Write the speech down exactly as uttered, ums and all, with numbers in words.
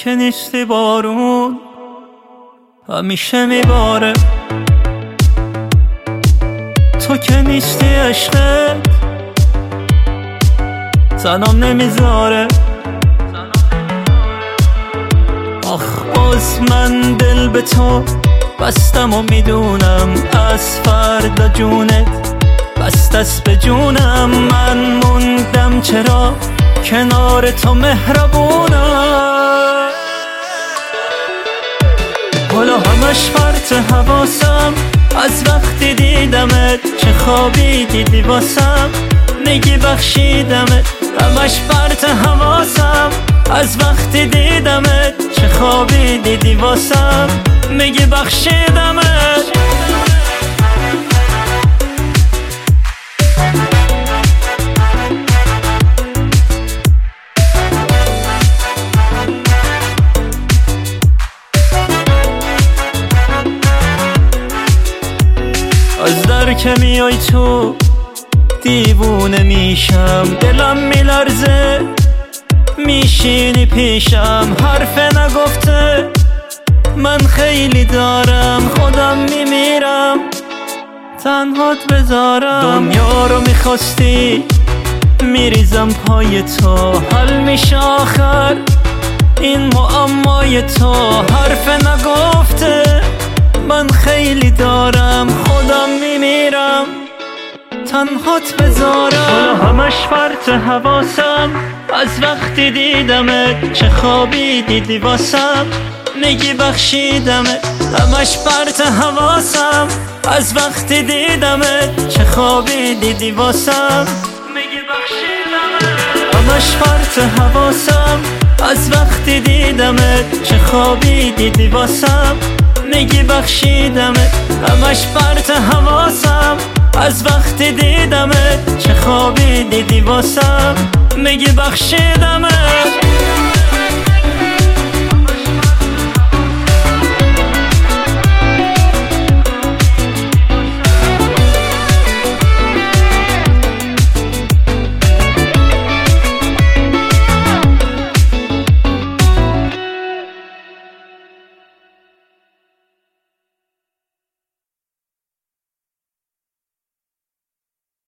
که نیستی بارون همیشه میباره، تو که نیستی عشقت تنام نمیذاره. آخ باز من دل به تو بستم و میدونم از فردا جونت بستست به جونم. من موندم چرا کنار تو مهربونم، حالا همش پرت حواسم از وقتی دیدمت، چه خوابی دیدی واسم میگی بخشیدمت. همش پرت حواسم از وقتی دیدمت، چه خوابی دیدی واسم میگی بخشیدمت. از در که میای تو دیوونه میشم، دلم میلرزه میشینی پیشم. حرف نگفته من خیلی دارم، خودم میمیرم تنهات بذارم. دنیا رو میخواستی میریزم پای تو، حل میشه آخر این معمای تو. حرف نگفته من خیلی دارم، خودم میمیرم تنهات بذارم. حالا همش فرط حواسم از وقتی دیدمت، چه خوابی دیدی واسم میگی بخشیدمت. همش فرط حواسم از وقتی دیدمت، چه خوابی دیدی واسم میگی بخشیدمت. همش فرط حواسم از وقتی دیدمت، چه خوابی دیدی واسم میگی بخشیدمت. همش فرط حواسم از وقتی دیدمت، چه خوابی دیدی واسم میگی بخشیدمت.